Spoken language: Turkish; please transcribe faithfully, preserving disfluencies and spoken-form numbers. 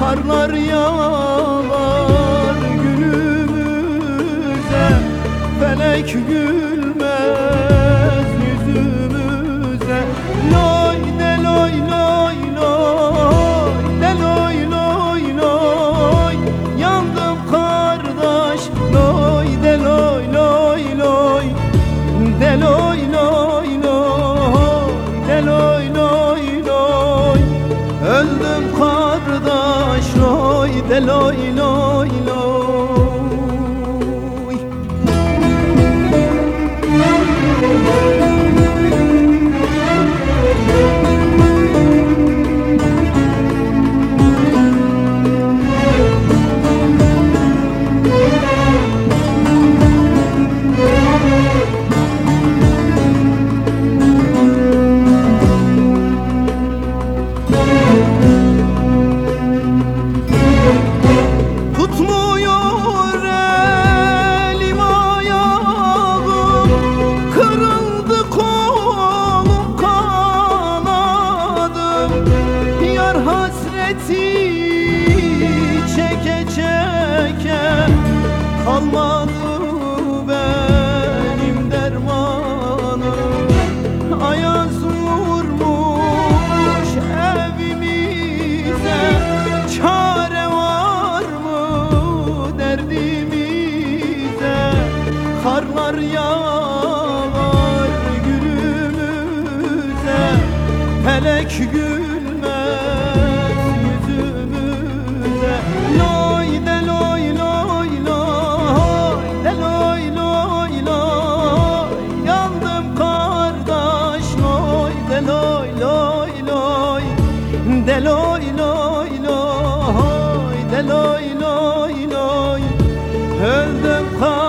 Karlar yağar günümüze, felek gülmez yüzümüze. Loy de loy loy loy, de loy loy loy, yandım kardeş. Loy de loy loy loy, de loy loy loy, de loy loy loy, öldüm kardeş. Loy de loy loy loy. Çeke çeke kalmadı benim dermanım. Ayaz vurmuş evimize, çare var mı derdimize? Karlar yağar günümüze, felek gülmez yüzümüze. Loy de loy loy loy, de loy loy loy, yandım kardeş. Loy de loy loy loy, de loy loy loy, de loy loy loy, öldüm kardeş.